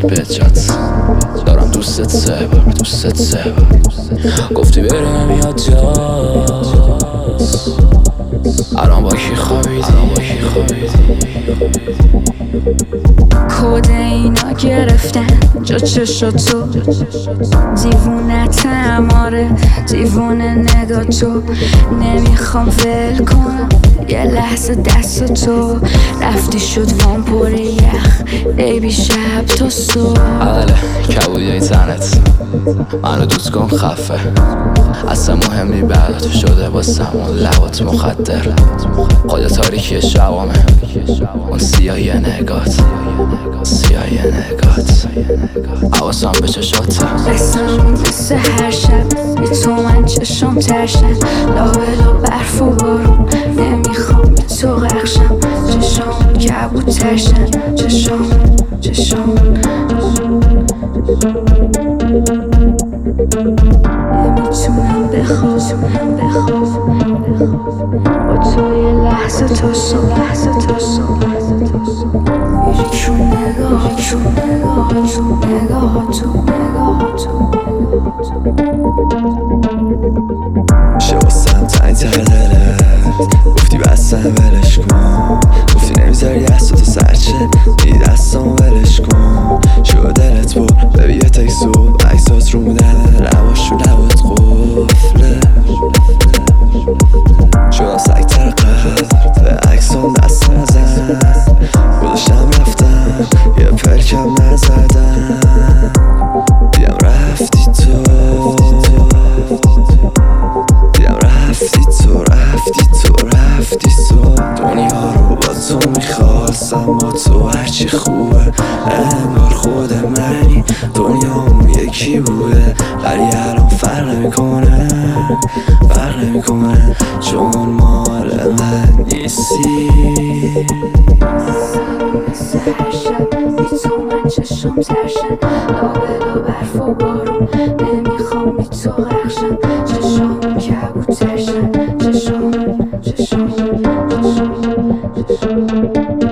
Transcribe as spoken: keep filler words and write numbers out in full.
به جات دارم دوستت سه بار دوستت سه بار گفتی بری نمیاد جاست الان با کی خوابیدی کد اینا گرفتن جا چشاتو دیوونتم آره دیوونه نگاه تو نمیخوام ول کنم یه لحظه دست تو رفتی شد وام پر یخ بیبی شب تا صبح اقله کبودی اینترنت منو دوست کن خفه اصلا مهمی بعد شده با سمون لبات مخدر خود تاریکی شبامه اون سیاهی نگات سیاهی نگات حواسم به چشاته دستم مثل هر شب بی تو من چشم ترشن لابلا برف و بارون نمیخوام به تو غرقشم چشم کبود ترشن چشم چشم نمیتونم بخوام با تو یه لحظه تا صبح لحظه تا صبح میری چون نگاه چون نگاه تو نگاه تو نگاه تو شباستم تنگ تر دلت گفتی بستم ولش کن گفتی نمیذاری دست تو سرچه میدی دستم ولش کن شو دلت بر ببی یه تک صبح عکسات رو مودن لباش رو لبات قفله شدم سکتر قدر به عکسان دست نزن گذاشتم رفتم یه پرکم نزدم دیدم رفتی تو دیدم رفتی تو رفتی تو رفتی تو دنیا رو با تو میخواستم با تو هرچی خوبه انگار خود منی دنیامون یکی بوده ولی الان فرق نمیکنه فرق نمیکنه چون مال من نیستی مثل هر شب بی تو من چشم ترشن لابلا برف و بارون نمیخوام بی تو غرقشم چشم کبود ترشن چشم چشم چشم چشم